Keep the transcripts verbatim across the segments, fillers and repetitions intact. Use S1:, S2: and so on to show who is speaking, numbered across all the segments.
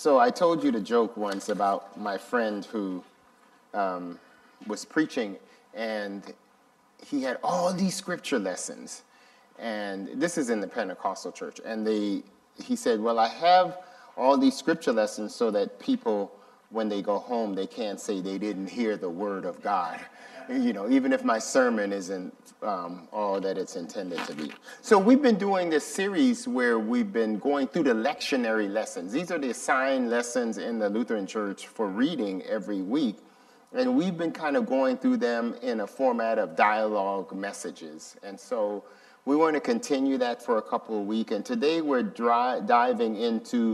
S1: So I told you the joke once about my friend who um, was preaching, and he had all these scripture lessons. And this is in the Pentecostal church. And they, he said, well, I have all these scripture lessons so that people, when they go home, they can't say they didn't hear the word of God. You know, even if my sermon isn't um, all that it's intended to be. So we've been doing this series where we've been going through the lectionary lessons. These are the assigned lessons in the Lutheran Church for reading every week. And we've been kind of going through them in a format of dialogue messages. And so we want to continue that for a couple of weeks. And today we're dry, diving into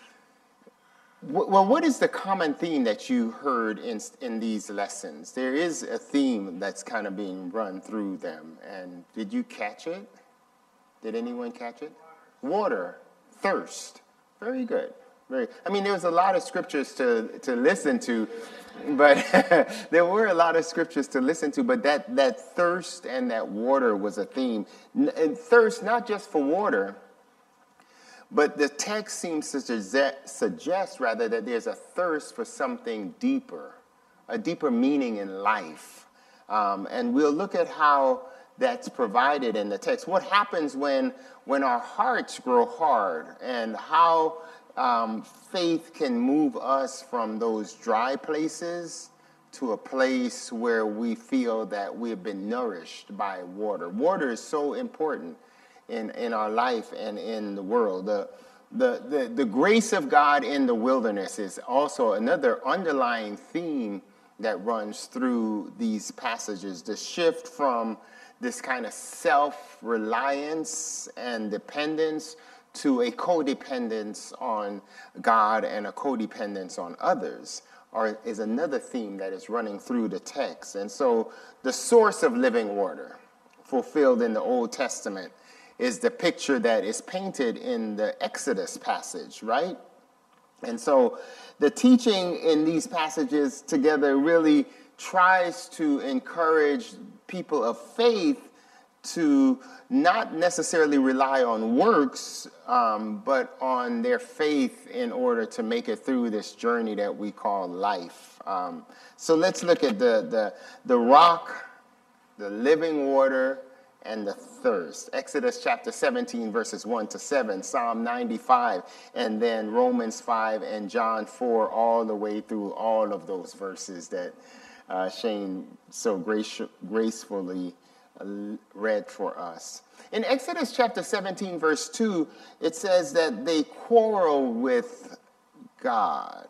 S1: Well, what is the common theme that you heard in in these lessons? There is a theme that's kind of being run through them. And did you catch it? Did anyone catch it? Water, thirst. Very good. Very. I mean, there's a lot of scriptures to, to listen to, but there were a lot of scriptures to listen to. But that, that thirst and that water was a theme. And thirst, not just for water, but the text seems to suggest, rather, that there's a thirst for something deeper, a deeper meaning in life. Um, and we'll look at how that's provided in the text. What happens when, when our hearts grow hard, and how um, faith can move us from those dry places to a place where we feel that we've been nourished by water. Water is so important in, in our life and in the world. The, the, the, the grace of God in the wilderness is also another underlying theme that runs through these passages. The shift from this kind of self-reliance and dependence to a codependence on God and a codependence on others are, is another theme that is running through the text. And so the source of living water, fulfilled in the Old Testament, is the picture that is painted in the Exodus passage, right? And so the teaching in these passages together really tries to encourage people of faith to not necessarily rely on works, um, but on their faith in order to make it through this journey that we call life. Um, so let's look at the, the, the rock, the living water, and the thirst. Exodus chapter seventeen, verses one to seven, Psalm ninety-five, and then Romans five and John four, all the way through all of those verses that uh, Shane so grace, gracefully uh, read for us. In Exodus chapter seventeen, verse two, it says that they quarrel with God.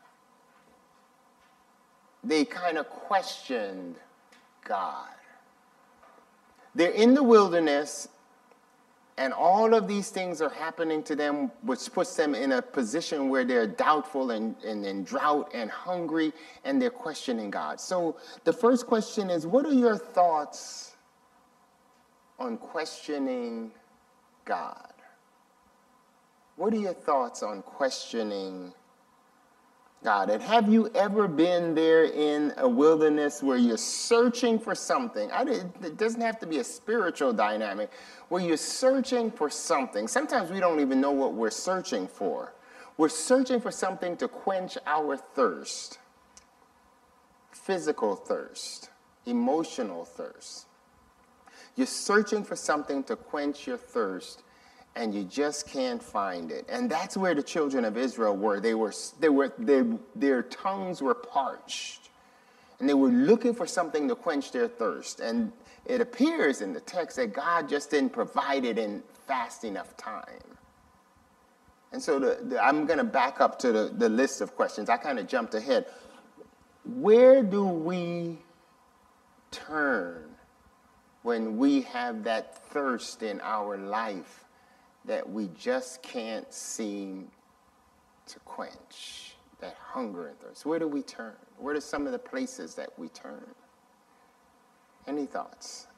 S1: They kind of questioned God. They're in the wilderness, and all of these things are happening to them, which puts them in a position where they're doubtful and, and in drought and hungry, and they're questioning God. So the first question is, what are your thoughts on questioning God? What are your thoughts on questioning God? And have you ever been there in a wilderness where you're searching for something? I, it doesn't have to be a spiritual dynamic, where you're searching for something. Sometimes we don't even know what we're searching for. We're searching for something to quench our thirst. Physical thirst, emotional thirst. You're searching for something to quench your thirst, and you just can't find it. And that's where the children of Israel were. They were, they were, they, their tongues were parched, and they were looking for something to quench their thirst. And it appears in the text that God just didn't provide it in fast enough time. And so the, the, I'm going to back up to the, the list of questions. I kind of jumped ahead. Where do we turn when we have that thirst in our life that we just can't seem to quench, that hunger and thirst? Where do we turn? What are some of the places that we turn? Any thoughts?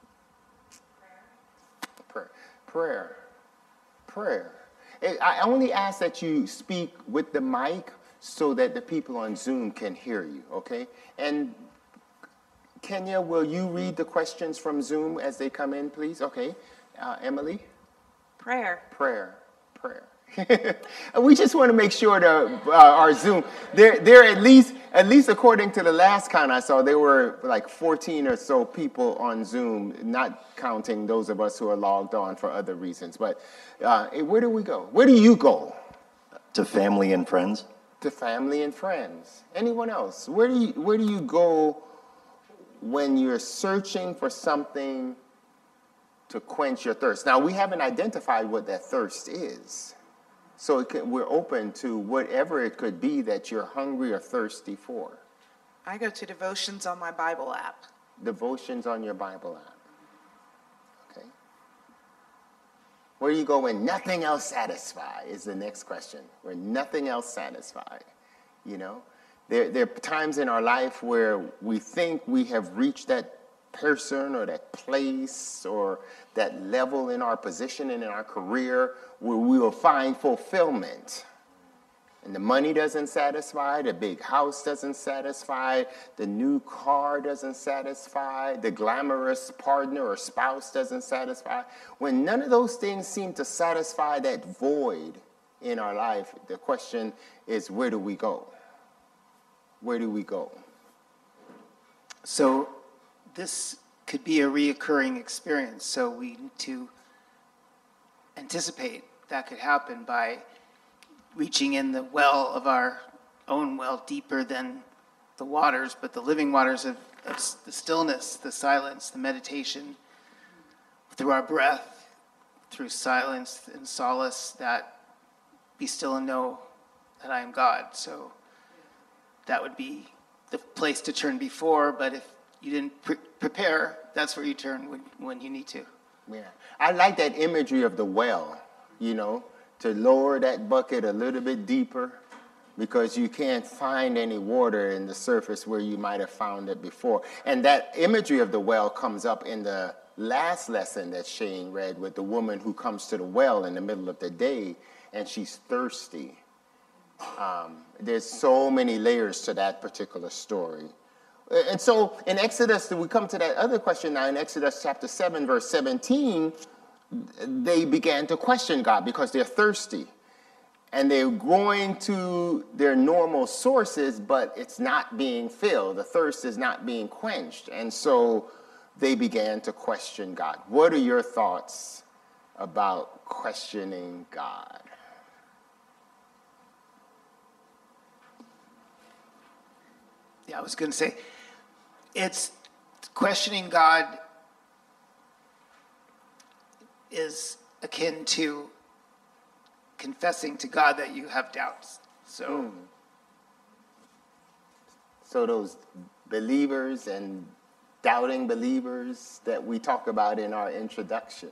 S1: Prayer. Prayer. Prayer. Prayer. I only ask that you speak with the mic so that the people on Zoom can hear you, okay? And Kenya, will you read the questions from Zoom as they come in, please? Okay. Uh, Emily?
S2: Prayer.
S1: Prayer, prayer. We just want to make sure that uh, our Zoom, there, there at least, at least according to the last count I saw, there were like fourteen or so people on Zoom, not counting those of us who are logged on for other reasons. But uh, where do we go? Where do you go?
S2: To family and friends.
S1: To family and friends. Anyone else? Where do you, where do you go when you're searching for something to quench your thirst? Now, we haven't identified what that thirst is. So it can, we're open to whatever it could be that you're hungry or thirsty for.
S3: I go to devotions on my Bible app.
S1: Devotions on your Bible app. Okay. Where do you go when nothing else satisfies is the next question. Where nothing else satisfies. You know, there, there are times in our life where we think we have reached that person or that place or that level in our position and in our career where we will find fulfillment. And the money doesn't satisfy, the big house doesn't satisfy, the new car doesn't satisfy, the glamorous partner or spouse doesn't satisfy. When none of those things seem to satisfy that void in our life, the question is, where do we go? Where do we go?
S4: So this could be a reoccurring experience, so we need to anticipate that could happen by reaching in the well of our own well deeper than the waters, but the living waters of, of the stillness, the silence, the meditation, through our breath, through silence and solace, that be still and know that I am God. So that would be the place to turn before, but if you didn't pre- prepare, that's where you turn when, when you need to.
S1: Yeah, I like that imagery of the well, you know, to lower that bucket a little bit deeper because you can't find any water in the surface where you might have found it before. And that imagery of the well comes up in the last lesson that Shane read with the woman who comes to the well in the middle of the day and she's thirsty. Um, there's so many layers to that particular story. And so in Exodus, we come to that other question now in Exodus chapter seven, verse seventeen, they began to question God because they're thirsty. And they're going to their normal sources, but it's not being filled. The thirst is not being quenched. And so they began to question God. What are your thoughts about questioning God?
S4: Yeah, I was going to say, it's questioning God is akin to confessing to God that you have doubts. So,
S1: mm. so those believers and doubting believers that we talk about in our introduction.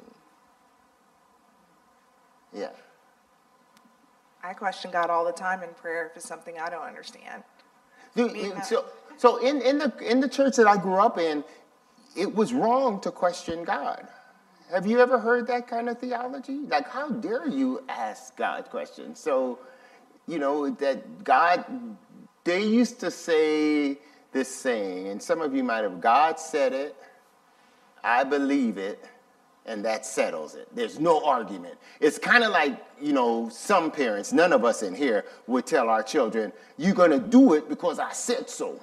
S1: Yeah.
S3: I question God all the time in prayer if it's something I don't understand.
S1: Dude, so, so in, in the in the church that I grew up in, it was wrong to question God. Have you ever heard that kind of theology? Like, how dare you ask God questions? So, you know, that God, they used to say this saying, and some of you might have, God said it, I believe it, and that settles it. There's no argument. It's kind of like, you know, some parents, none of us in here would tell our children, you're going to do it because I said so.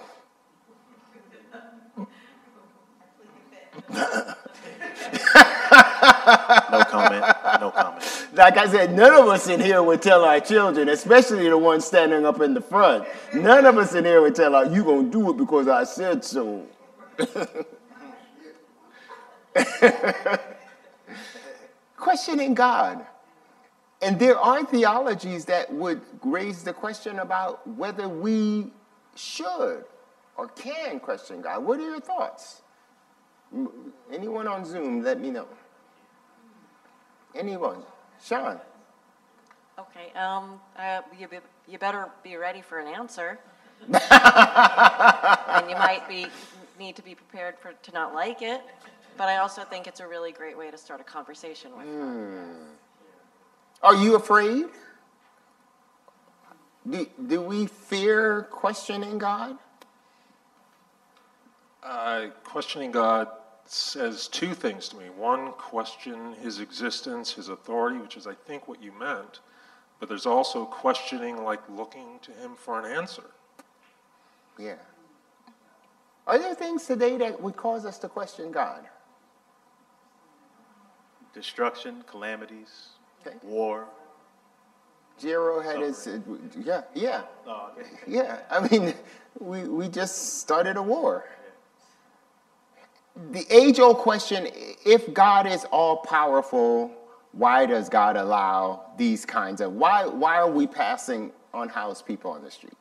S2: No comment. No comment.
S1: Like I said, none of us in here would tell our children, especially the ones standing up in the front. None of us in here would tell our, you're going to do it because I said so. Questioning God. And there are theologies that would raise the question about whether we should or can question God. What are your thoughts? Anyone on Zoom, let me know. Anyone? Sean?
S5: Okay, um, uh, you, be, you better be ready for an answer. And you might be need to be prepared for to not like it. But I also think it's a really great way to start a conversation with God.
S1: Hmm. Are you afraid? Do, do we fear questioning God?
S6: Uh, questioning God says two things to me. One, question his existence, his authority, which is, I think, what you meant. but there's also questioning, like looking to him for an answer.
S1: Yeah. Are there things today that would cause us to question God?
S2: Destruction, calamities,
S1: Okay.
S2: war.
S1: Jero had his, yeah, yeah,
S2: Oh, okay.
S1: yeah. I mean, we, we just started a war. The age-old question, if God is all-powerful, why does God allow these kinds of, why, why are we passing unhoused people on the street?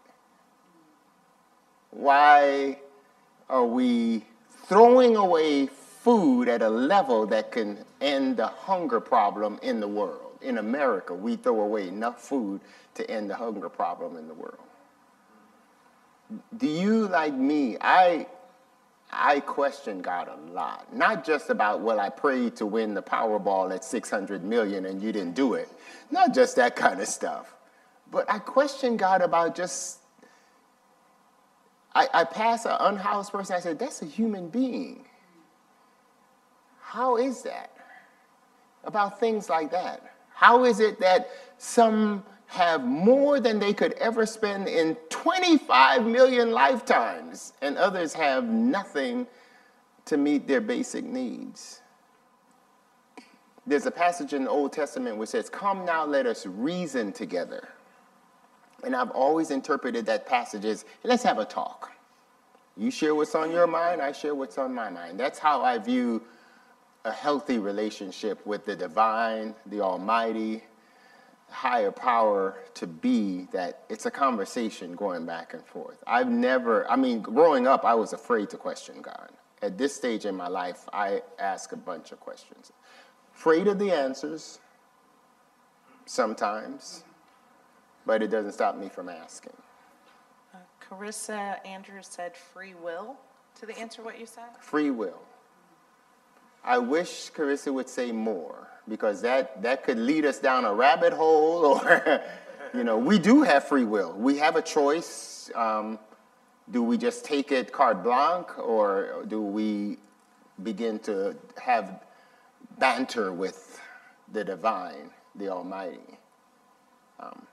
S1: Why are we throwing away food at a level that can end the hunger problem in the world? In America, we throw away enough food to end the hunger problem in the world. Do you, like me, I I question God a lot. Not just about, well, I prayed to win the Powerball at six hundred million and you didn't do it. Not just that kind of stuff. But I question God about just, I, I pass an unhoused person, I said, that's a human being. How is that? About things like that. How is it that some have more than they could ever spend in twenty-five million lifetimes, and others have nothing to meet their basic needs? There's a passage in the Old Testament which says, come now, let us reason together. And I've always interpreted that passage as, let's have a talk. You share what's on your mind, I share what's on my mind. That's how I view a healthy relationship with the divine, the almighty, higher power to be, that it's a conversation going back and forth. I've never, I mean, growing up, I was afraid to question God. At this stage in my life, I ask a bunch of questions. Afraid of the answers, sometimes, but it doesn't stop me from asking.
S3: Uh, Carissa Andrews said free will to the answer what you said.
S1: Free will. I wish Carissa would say more, because that, that could lead us down a rabbit hole, or, you know, we do have free will. We have a choice. Um, do we just take it carte blanche, or do we begin to have banter with the divine, the almighty? Um,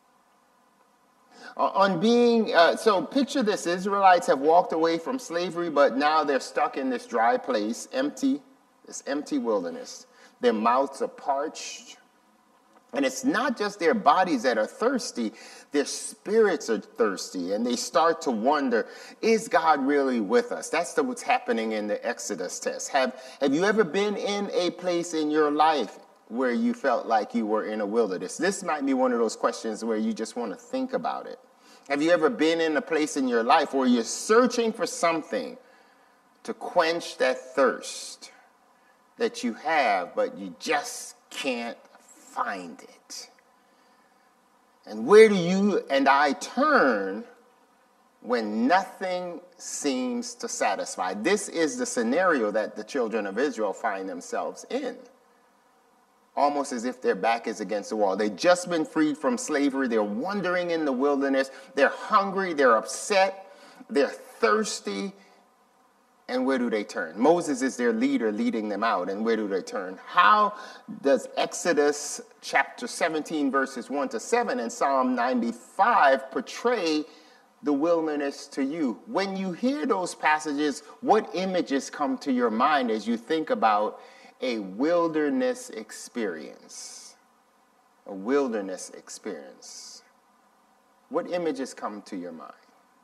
S1: on being, uh, so picture this, Israelites have walked away from slavery, but now they're stuck in this dry place, empty, this empty wilderness. Their mouths are parched. And it's not just their bodies that are thirsty, their spirits are thirsty. And they start to wonder, is God really with us? That's the, what's happening in the Exodus test. Have, have you ever been in a place in your life where you felt like you were in a wilderness? This might be one of those questions where you just want to think about it. Have you ever been in a place in your life where you're searching for something to quench that thirst that you have, but you just can't find it? And where do you and I turn when nothing seems to satisfy? This is the scenario that the children of Israel find themselves in. Almost as if their back is against the wall. They've just been freed from slavery. They're wandering in the wilderness. They're hungry. They're upset. They're thirsty. And where do they turn? Moses is their leader leading them out. And where do they turn? How does Exodus chapter seventeen, verses one to seven and Psalm ninety-five portray the wilderness to you? When you hear those passages, what images come to your mind as you think about a wilderness experience? A wilderness experience. What images come to your mind?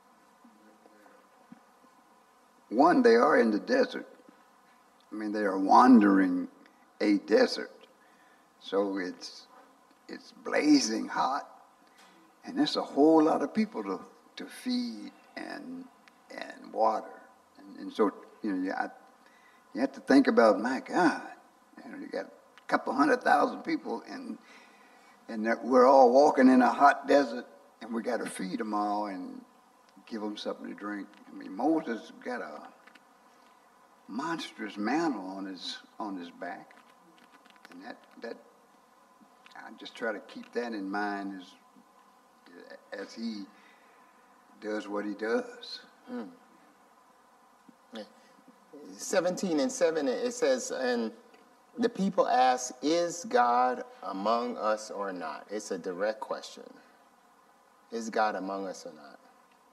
S7: One, they are in the desert. I mean, they are wandering a desert. So it's it's blazing hot, and there's a whole lot of people to, to feed and and water. And, and so, you know, you, I, you have to think about, my God, you know, you got a couple hundred thousand people, and and that we're all walking in a hot desert, and we got to feed them all and give them something to drink. I mean, Moses got a monstrous mantle on his on his back, and that that I just try to keep that in mind as as he does what he does.
S1: Hmm. seventeen and seven, it says, and the people ask, is God among us or not? It's a direct question. Is God among us or not?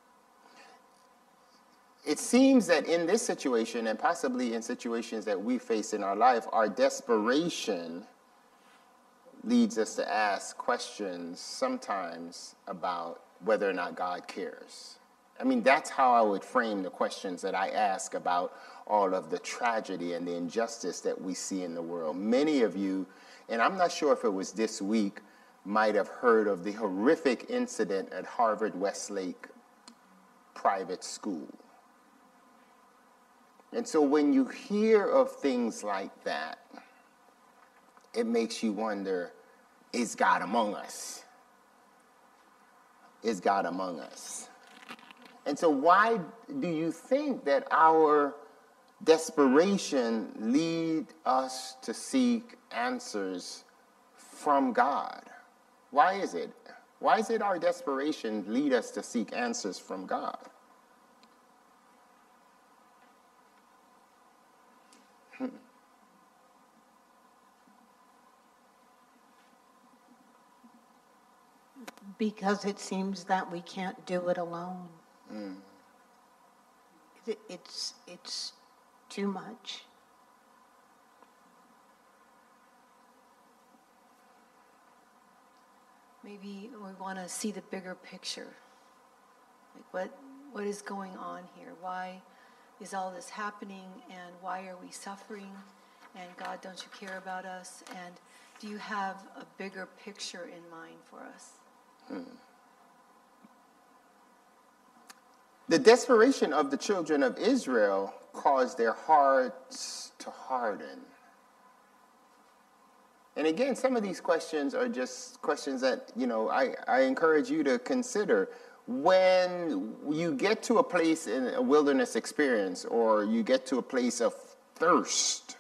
S1: It seems that in this situation, and possibly in situations that we face in our life, our desperation leads us to ask questions sometimes about whether or not God cares. I mean, that's how I would frame the questions that I ask about all of the tragedy and the injustice that we see in the world. Many of you, and I'm not sure if it was this week, might have heard of the horrific incident at Harvard Westlake private school. And so when you hear of things like that, it makes you wonder, is God among us? Is God among us? And so why do you think that our desperation lead us to seek answers from God? Why is it? Why is it our desperation lead us to seek answers from God? Hmm.
S8: Because it seems that we can't do it alone.
S1: Mm.
S8: It, it's, it's too much.
S9: Maybe we want to see the bigger picture. Like what, what is going on here? Why is all this happening, and why are we suffering? And God, don't you care about us? And do you have a bigger picture in mind for us?
S1: Hmm. The desperation of the children of Israel caused their hearts to harden. And again, some of these questions are just questions that, you know, I, I encourage you to consider. When you get to a place in a wilderness experience, or you get to a place of thirst,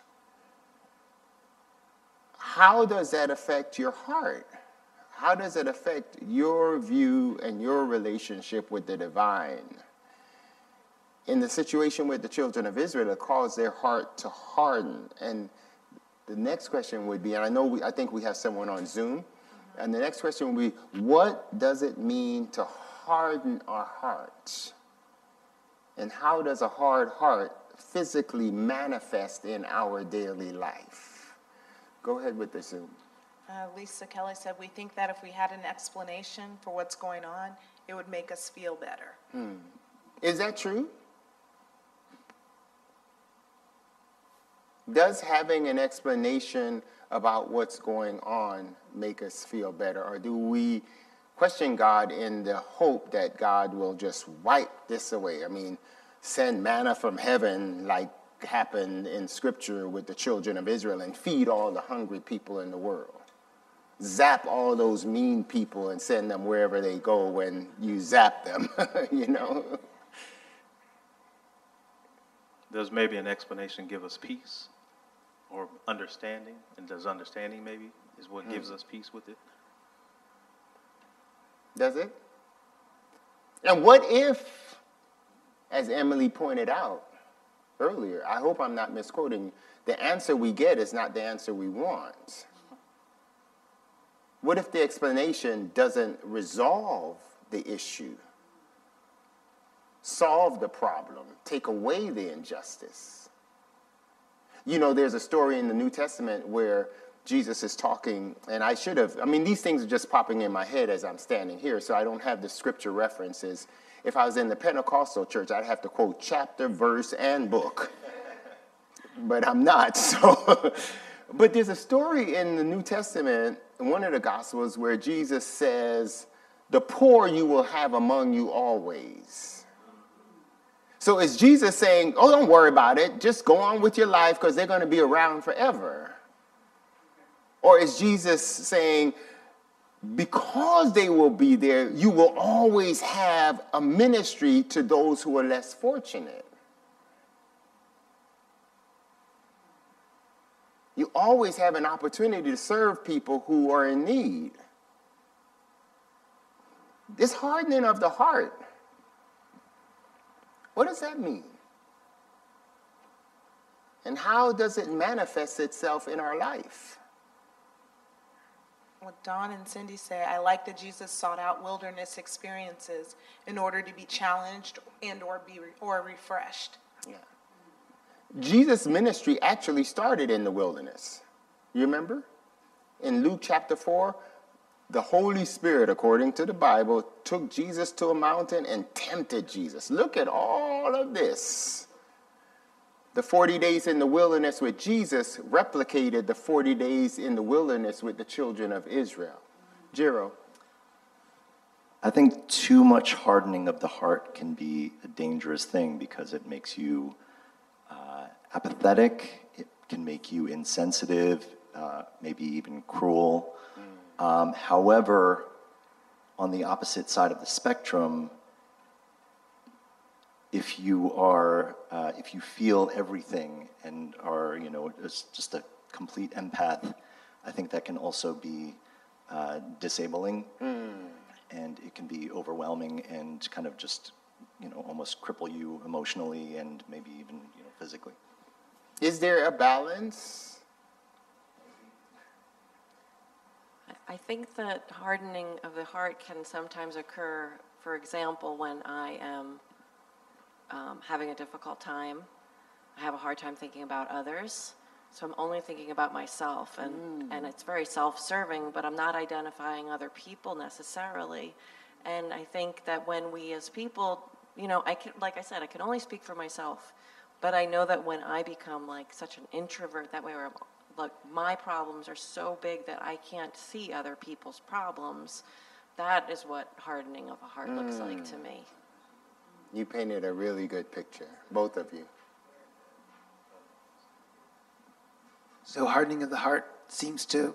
S1: how does that affect your heart? How does it affect your view and your relationship with the divine? In the situation with the children of Israel, it caused their heart to harden. And the next question would be, and I know we, I think we have someone on Zoom, and the next question would be, what does it mean to harden our hearts? And how does a hard heart physically manifest in our daily life? Go ahead with the Zoom.
S3: Uh, Lisa Kelly said, we think that if we had an explanation for what's going on, it would make us feel better.
S1: Hmm. Is that true? Does having an explanation about what's going on make us feel better? Or do we question God in the hope that God will just wipe this away? I mean, send manna from heaven like happened in Scripture with the children of Israel and feed all the hungry people in the world. Zap all those mean people and send them wherever they go when you zap them, you know?
S2: Does maybe an explanation give us peace or understanding? And does understanding maybe is what
S1: Hmm.
S2: gives us peace with it?
S1: Does it? And what if, as Emily pointed out earlier, I hope I'm not misquoting, the answer we get is not the answer we want? What if the explanation doesn't resolve the issue, solve the problem, take away the injustice? You know, there's a story in the New Testament where Jesus is talking, and I should have, I mean, these things are just popping in my head as I'm standing here, so I don't have the scripture references. If I was in the Pentecostal church, I'd have to quote chapter, verse, and book. But I'm not, so. But there's a story in the New Testament, in one of the Gospels, where Jesus says, the poor you will have among you always. So is Jesus saying, oh, don't worry about it, just go on with your life because they're going to be around forever? Or is Jesus saying, because they will be there, you will always have a ministry to those who are less fortunate? You always have an opportunity to serve people who are in need. This hardening of the heart, what does that mean? And how does it manifest itself in our life?
S3: what Don and Cindy say. I like that Jesus sought out wilderness experiences in order to be challenged and or be re- or refreshed.
S1: Yeah. Jesus' ministry actually started in the wilderness. You remember? In Luke chapter four, the Holy Spirit, according to the Bible, took Jesus to a mountain and tempted Jesus. Look at all of this. The forty days in the wilderness with Jesus replicated the forty days in the wilderness with the children of Israel. Jiro.
S10: I think too much hardening of the heart can be a dangerous thing because it makes you uh, apathetic, it can make you insensitive, uh, maybe even cruel. Mm. Um, however, on the opposite side of the spectrum, if you are, uh, if you feel everything and are, you know, just a complete empath, I think that can also be uh, disabling. Mm. And it can be overwhelming and kind of just, you know, almost cripple you emotionally and maybe even, you know, physically.
S1: Is there a balance?
S5: I think that hardening of the heart can sometimes occur, for example, when I am um, having a difficult time. I have a hard time thinking about others. So I'm only thinking about myself, and, mm. and it's very self-serving, but I'm not identifying other people necessarily. And I think that when we as people, you know, I can, like I said, I can only speak for myself, but I know that when I become like such an introvert that way, where I'm, like my problems are so big that I can't see other people's problems, that is what hardening of a heart mm. looks like to me.
S1: You painted a really good picture, both of you.
S4: So hardening of the heart seems to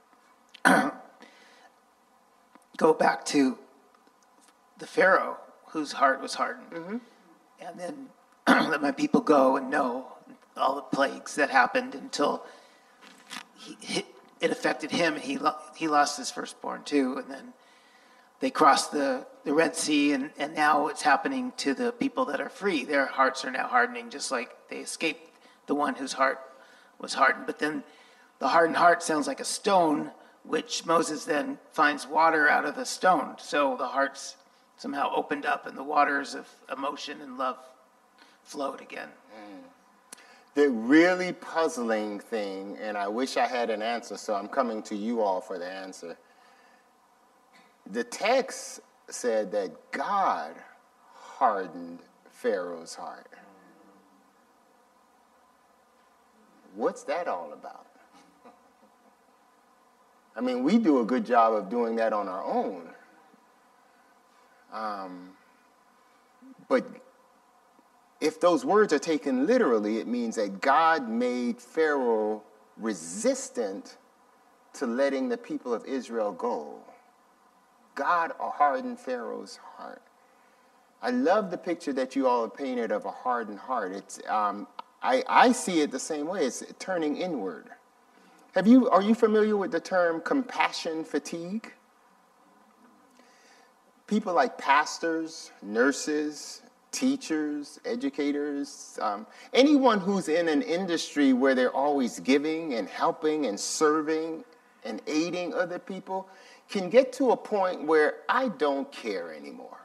S4: go back to the Pharaoh, whose heart was hardened. Mm-hmm. And then let my people go and know all the plagues that happened until he, it affected him, and he, he lost his firstborn too. And then they crossed the, the Red Sea, and, and now it's happening to the people that are free. Their hearts are now hardening, just like they escaped the one whose heart was hardened. But then the hardened heart sounds like a stone, which Moses then finds water out of the stone. So the heart's somehow opened up and the waters of emotion and love flowed again.
S1: Mm. The really puzzling thing, and I wish I had an answer, so I'm coming to you all for the answer. The text said that God hardened Pharaoh's heart. What's that all about? I mean, we do a good job of doing that on our own. Um, but if those words are taken literally, it means that God made Pharaoh resistant to letting the people of Israel go. God hardened Pharaoh's heart. I love the picture that you all have painted of a hardened heart. It's um, I, I see it the same way. It's turning inward. Have you, are you familiar with the term compassion fatigue? People like pastors, nurses, teachers, educators, um, anyone who's in an industry where they're always giving and helping and serving and aiding other people can get to a point where I don't care anymore.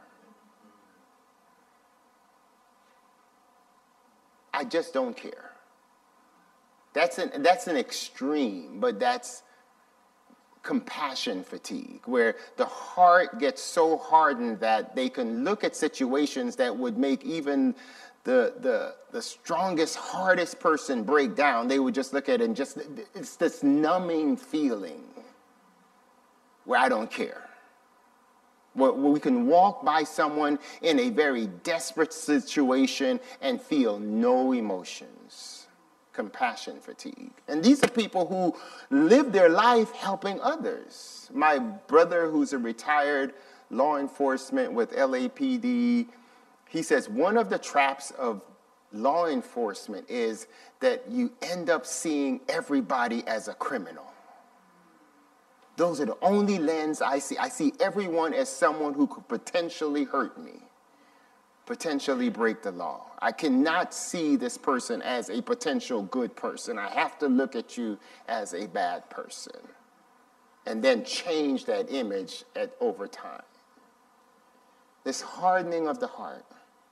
S1: I just don't care. That's an, that's an extreme, but that's compassion fatigue, where the heart gets so hardened that they can look at situations that would make even the, the, the strongest, hardest person break down. They would just look at it and just, it's this numbing feeling where I don't care. Where we can walk by someone in a very desperate situation and feel no emotions. Compassion fatigue. And these are people who live their life helping others. My brother, who's a retired law enforcement with L A P D, he says one of the traps of law enforcement is that you end up seeing everybody as a criminal. Those are the only lens I see. I see everyone as someone who could potentially hurt me, potentially break the law. I cannot see this person as a potential good person. I have to look at you as a bad person. and then change that image at, over time. This hardening of the heart.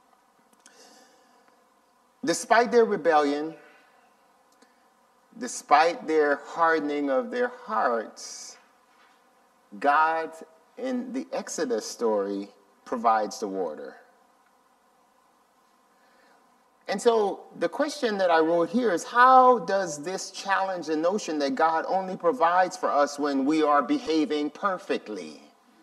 S1: Despite their rebellion, despite their hardening of their hearts, God, in the Exodus story, provides the water. And so the question that I wrote here is, how does this challenge the notion that God only provides for us when we are behaving perfectly?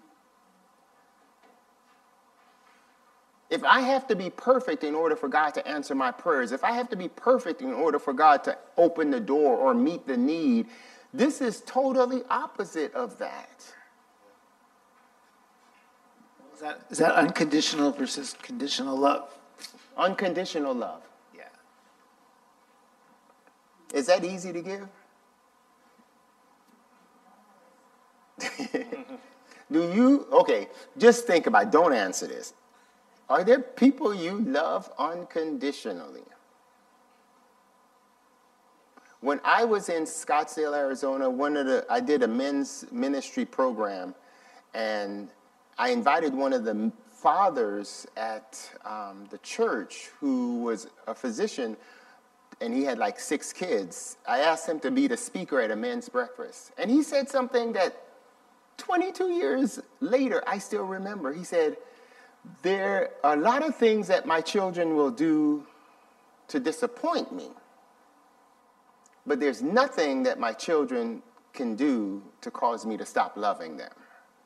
S1: If I have to be perfect in order for God to answer my prayers, if I have to be perfect in order for God to open the door or meet the need, this is totally opposite of that.
S4: Is that, is that unconditional versus conditional love?
S1: Unconditional love.
S4: Yeah.
S1: Is that easy to give? Do you, okay, just think about it. Don't answer this. Are there people you love unconditionally? When I was in Scottsdale, Arizona, one of the I did a men's ministry program, and I invited one of the fathers at um, the church who was a physician, and he had like six kids. I asked him to be the speaker at a men's breakfast, and he said something that twenty-two years later I still remember. He said, there are a lot of things that my children will do to disappoint me, but there's nothing that my children can do to cause me to stop loving them.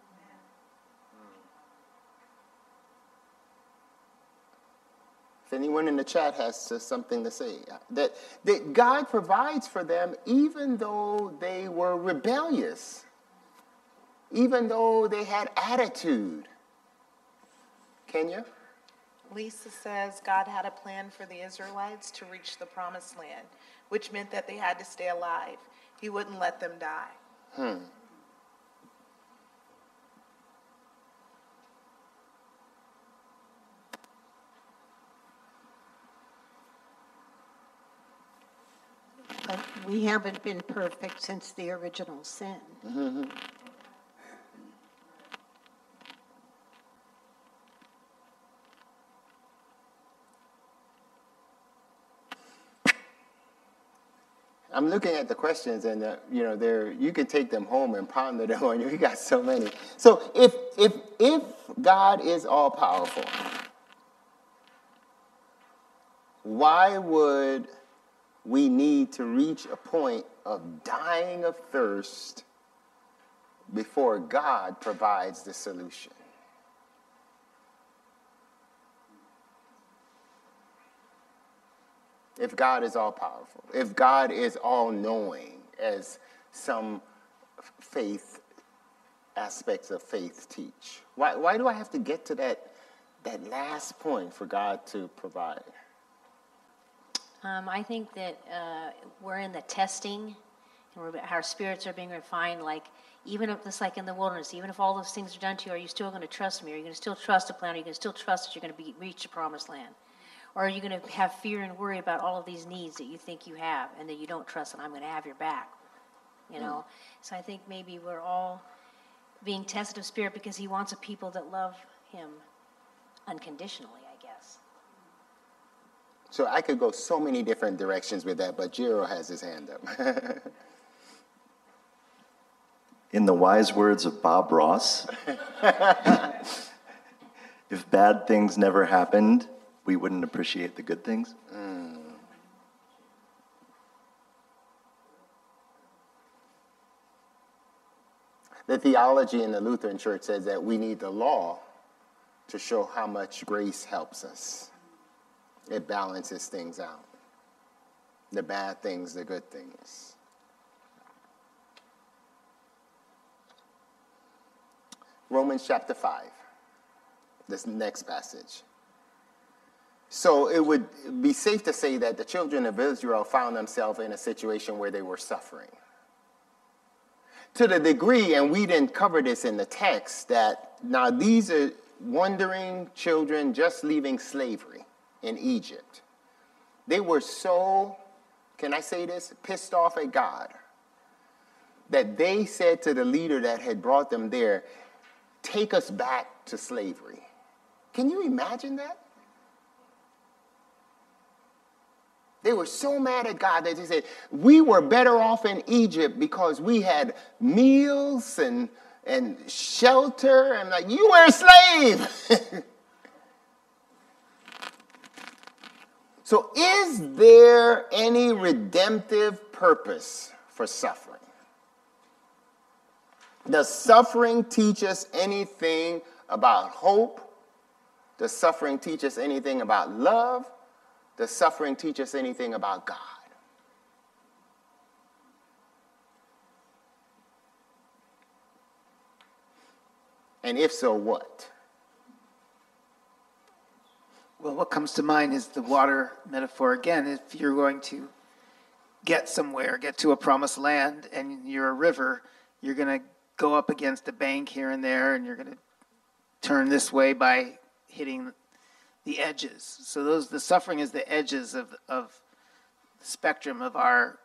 S1: If anyone in the chat has uh, something to say, that, that God provides for them even though they were rebellious, even though they had attitude. Kenya?
S3: Lisa says God had a plan for the Israelites to reach the promised land, which meant that they had to stay alive. He wouldn't let them die.
S1: Hmm.
S8: But we haven't been perfect since the original sin.
S1: Mm-hmm. I'm looking at the questions, and uh, you know, they're, you can take them home and ponder them on you. We got so many. So if if if God is all powerful, why would we need to reach a point of dying of thirst before God provides the solution? If God is all powerful, if God is all knowing, as some faith aspects of faith teach, why why do I have to get to that that last point for God to provide?
S11: Um, I think that uh, we're in the testing, and we're, our spirits are being refined. Like even if, just like in the wilderness, even if all those things are done to you, are you still going to trust me? Are you going to still trust the plan? Are you going to still trust that you're going to be reach the promised land? Or are you going to have fear and worry about all of these needs that you think you have and that you don't trust that I'm going to have your back? You know? Mm. So I think maybe we're all being tested of spirit because he wants a people that love him unconditionally, I guess.
S1: So I could go so many different directions with that, but Jiro has his hand up.
S10: In the wise words of Bob Ross, if bad things never happened, we wouldn't appreciate the good things.
S1: Mm. The theology in the Lutheran Church says that we need the law to show how much grace helps us. It balances things out. The bad things, the good things. Romans chapter five, this next passage. So it would be safe to say that the children of Israel found themselves in a situation where they were suffering. To the degree, and we didn't cover this in the text, that now these are wandering children just leaving slavery in Egypt. They were so, can I say this, pissed off at God that they said to the leader that had brought them there, take us back to slavery. Can you imagine that? They were so mad at God that they said, we were better off in Egypt because we had meals and, and shelter. And like, you were a slave. So is there any redemptive purpose for suffering? Does suffering teach us anything about hope? Does suffering teach us anything about love? Does suffering teach us anything about God? And if so, what?
S4: Well, what comes to mind is the water metaphor again. If you're going to get somewhere, get to a promised land, and you're a river, you're going to go up against a bank here and there, and you're going to turn this way by hitting the edges. So those the suffering is the edges of of the spectrum of our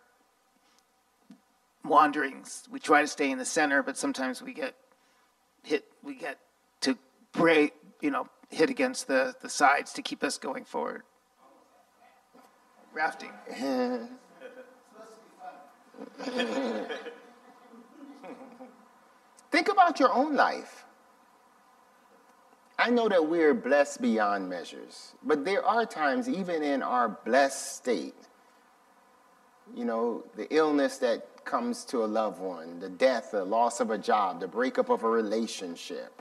S4: wanderings. We try to stay in the center, but sometimes we get hit. We get to break, you know, hit against the, the sides to keep us going forward. Rafting.
S1: Think about your own life. I know that we're blessed beyond measures, but there are times, even in our blessed state, you know, the illness that comes to a loved one, the death, the loss of a job, the breakup of a relationship.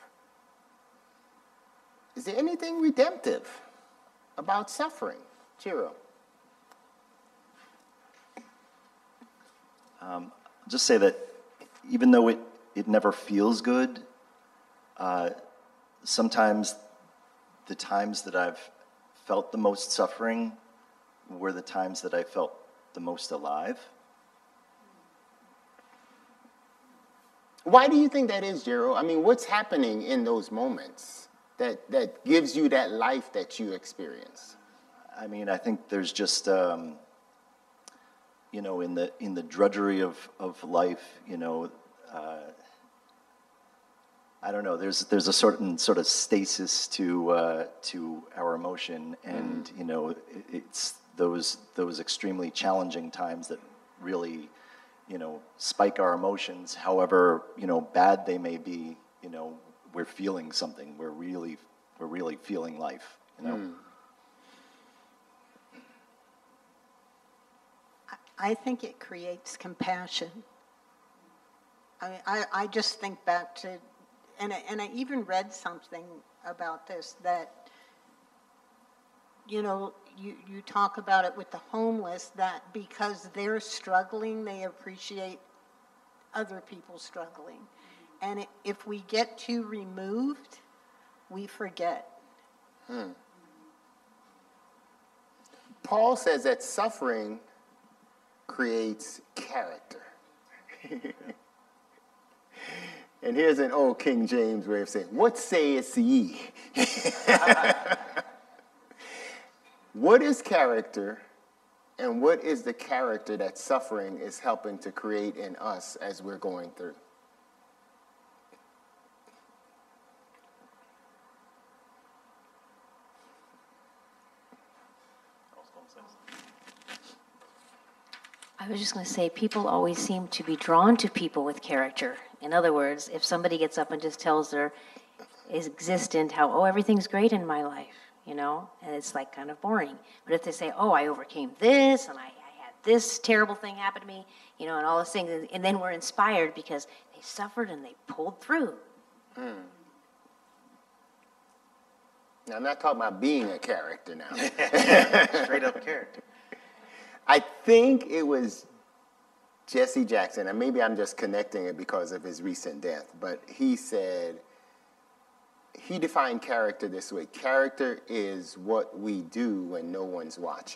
S1: Is there anything redemptive about suffering? Chiro.
S10: Um, just say that even though it, it never feels good, uh, sometimes the times that I've felt the most suffering were the times that I felt the most alive.
S1: Why do you think that is, Jero? I mean, what's happening in those moments that, that gives you that life that you experience?
S10: I mean, I think there's just, um, you know, in the in the drudgery of, of life, you know, uh, I don't know. There's there's a certain sort of stasis to uh, to our emotion, and mm. you know, it, it's those those extremely challenging times that really, you know, spike our emotions. However, you know, bad they may be, you know, we're feeling something. We're really we're really feeling life. You know. Mm.
S8: I think it creates compassion. I mean, I, I just think back to, and I, and I even read something about this, that, you know, you, you talk about it with the homeless, that because they're struggling, they appreciate other people struggling. And it, if we get too removed, we forget.
S1: Hmm. Paul says that suffering creates character. And here's an old King James way of saying, what sayest ye? What is character, and what is the character that suffering is helping to create in us as we're going through?
S11: I was just going to say, people always seem to be drawn to people with character. In other words, if somebody gets up and just tells their existent how, oh, everything's great in my life, you know, and it's like kind of boring. But if they say, oh, I overcame this, and I, I had this terrible thing happen to me, you know, and all those things, and, and then we're inspired because they suffered and they pulled through.
S1: Hmm. Now, I'm not talking about being a character now.
S2: Straight up character.
S1: I think it was Jesse Jackson, and maybe I'm just connecting it because of his recent death, but he said, he defined character this way: character is what we do when no one's watching.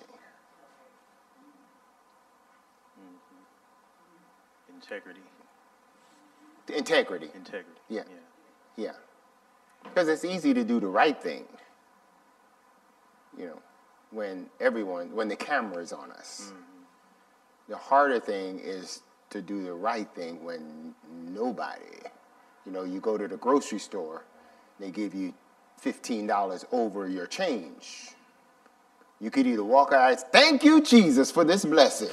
S2: Mm-hmm. Integrity.
S1: Integrity.
S2: Integrity.
S1: Yeah.
S2: Yeah.
S1: Yeah. Because it's easy to do the right thing, you know, when everyone, when the camera is on us. Mm-hmm. The harder thing is to do the right thing when nobody, you know, you go to the grocery store, they give you fifteen dollars over your change. You could either walk out and say, thank you, Jesus, for this blessing.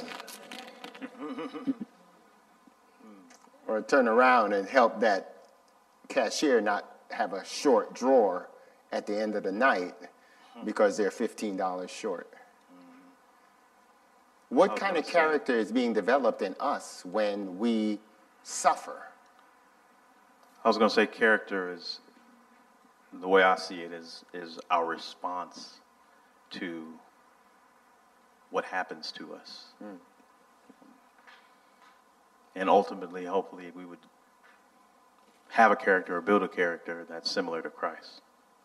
S1: Or turn around and help that cashier not have a short drawer at the end of the night because they're fifteen dollars short. What kind of character is being developed in us when we suffer?
S2: I was going to say character is, the way I see it, is, is our response to what happens to us. Mm. And ultimately, hopefully, we would have a character or build a character that's similar to Christ.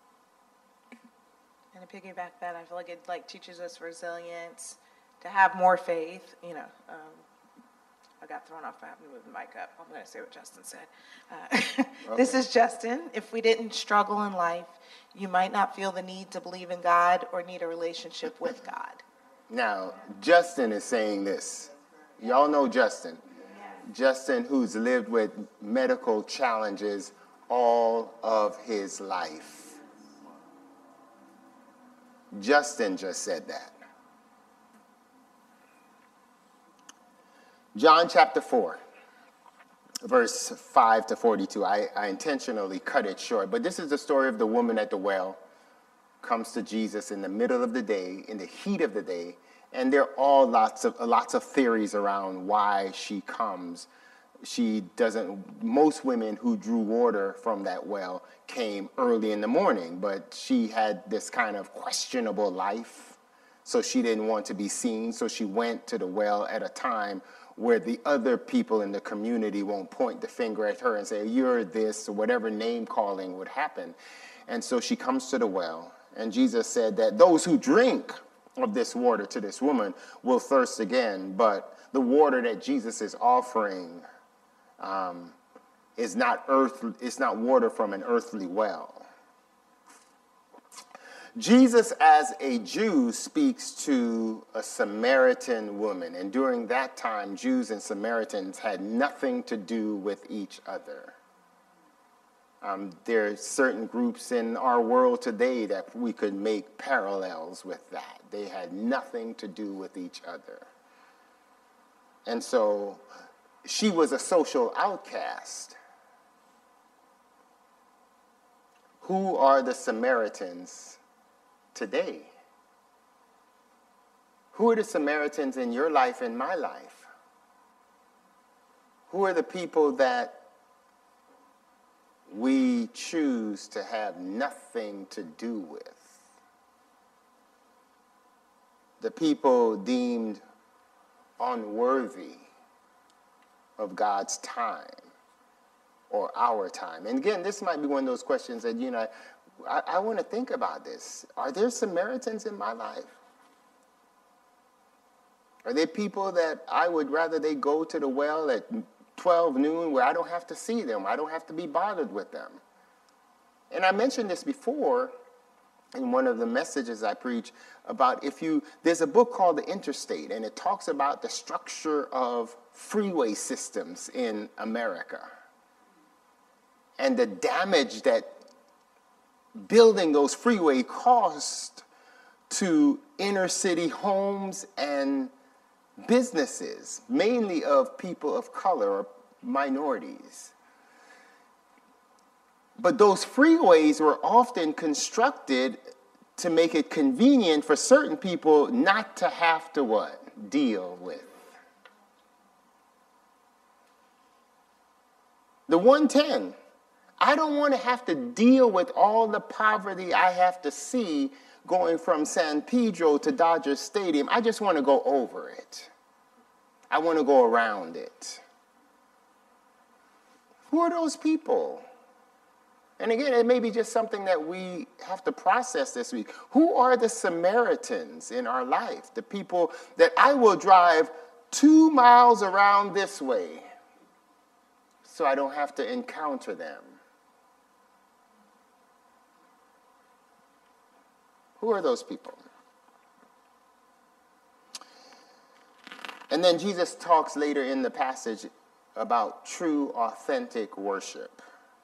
S3: And to piggyback that, I feel like it like teaches us resilience, to have more faith. You know, um, I got thrown off by having to move the mic up. I'm going to say what Justin said. Uh, okay. This is Justin. If we didn't struggle in life, you might not feel the need to believe in God or need a relationship with God.
S1: Now, Justin is saying this. Y'all know Justin. Justin, who's lived with medical challenges all of his life. Justin just said that. John chapter four, verse five to forty-two. I, I intentionally cut it short, but this is the story of the woman at the well, comes to Jesus in the middle of the day, in the heat of the day, and there are all lots of lots of theories around why she comes. She doesn't, most women who drew water from that well came early in the morning, but she had this kind of questionable life, so she didn't want to be seen, so she went to the well at a time where the other people in the community won't point the finger at her and say, you're this, or whatever name calling would happen. And so she comes to the well, and Jesus said that those who drink of this water to this woman will thirst again, but the water that Jesus is offering um, is not earth, it's not water from an earthly well. Jesus, as a Jew, speaks to a Samaritan woman, and during that time, Jews and Samaritans had nothing to do with each other. Um, there are certain groups in our world today that we could make parallels with that. They had nothing to do with each other. And so she was a social outcast. Who are the Samaritans today? Who are the Samaritans in your life and my life? Who are the people that we choose to have nothing to do with? The people deemed unworthy of God's time or our time. And again, this might be one of those questions that, you know, I, I want to think about this. Are there Samaritans in my life? Are there people that I would rather they go to the well at twelve noon where I don't have to see them? I don't have to be bothered with them. And I mentioned this before in one of the messages I preach about if you, there's a book called The Interstate, and it talks about the structure of freeway systems in America and the damage that building those freeway caused to inner city homes and businesses, mainly of people of color or minorities. But those freeways were often constructed to make it convenient for certain people not to have to what? Deal with. The one ten. I don't want to have to deal with all the poverty I have to see going from San Pedro to Dodger Stadium. I just want to go over it. I want to go around it. Who are those people? And again, it may be just something that we have to process this week. Who are the Samaritans in our life? The people that I will drive two miles around this way so I don't have to encounter them. Who are those people? And then Jesus talks later in the passage about true, authentic worship.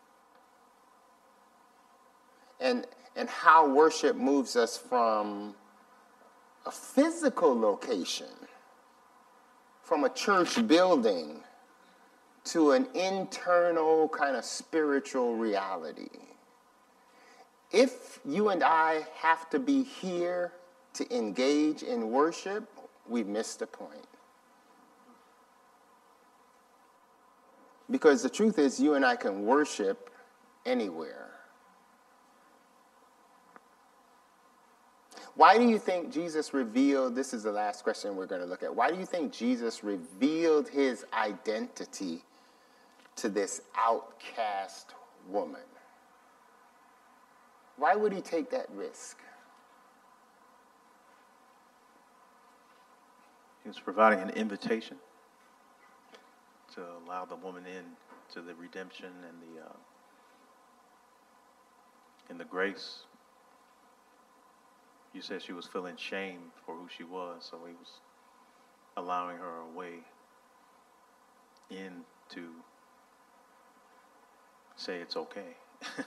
S1: And, and how worship moves us from a physical location, from a church building, to an internal kind of spiritual reality. If you and I have to be here to engage in worship, we've missed the point. Because the truth is, you and I can worship anywhere. Why do you think Jesus revealed, this is the last question we're going to look at, why do you think Jesus revealed his identity to this outcast woman? Why would he take that risk?
S2: He was providing an invitation to allow the woman in to the redemption and the uh, and the grace. You said she was feeling shame for who she was, so he was allowing her a way in to say it's okay.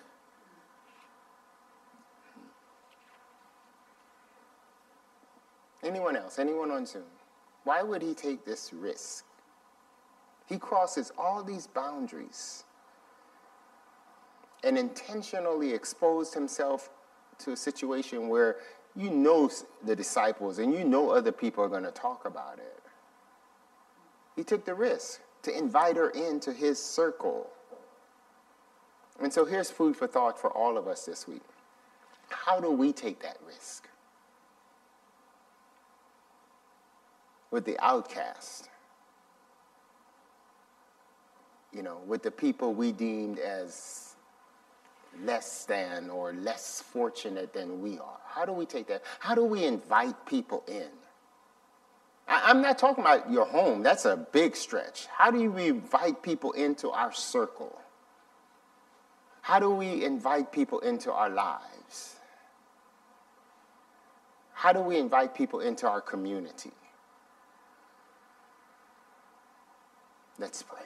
S1: Anyone else? Anyone on Zoom? Why would he take this risk? He crosses all these boundaries and intentionally exposed himself to a situation where you know the disciples and you know other people are going to talk about it. He took the risk to invite her into his circle. And so here's food for thought for all of us this week. How do we take that risk? With the outcast, you know, with the people we deemed as less than or less fortunate than we are. How do we take that? How do we invite people in? I, I'm not talking about your home. That's a big stretch. How do we invite people into our circle? How do we invite people into our lives? How do we invite people into our community? Let's pray.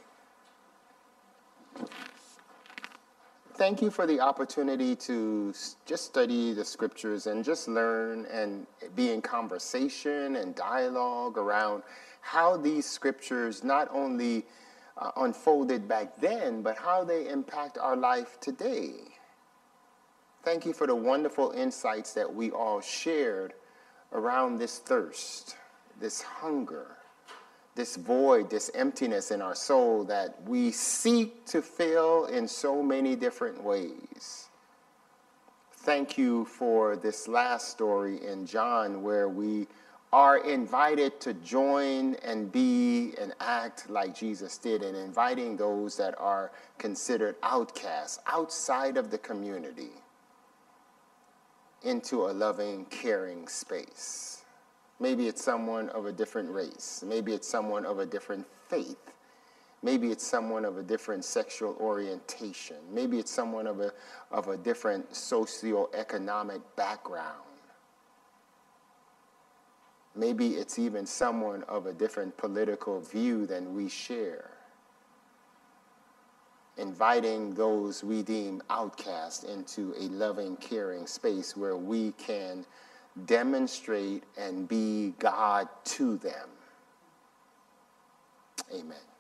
S1: Thank you for the opportunity to just study the scriptures and just learn and be in conversation and dialogue around how these scriptures not only uh, unfolded back then, but how they impact our life today. Thank you for the wonderful insights that we all shared around this thirst, this hunger, this void, this emptiness in our soul that we seek to fill in so many different ways. Thank you for this last story in John where we are invited to join and be and act like Jesus did, and inviting those that are considered outcasts outside of the community into a loving, caring space. Maybe it's someone of a different race. Maybe it's someone of a different faith. Maybe it's someone of a different sexual orientation. Maybe it's someone of a, of a different socioeconomic background. Maybe it's even someone of a different political view than we share. Inviting those we deem outcast into a loving, caring space where we can demonstrate and be God to them. Amen.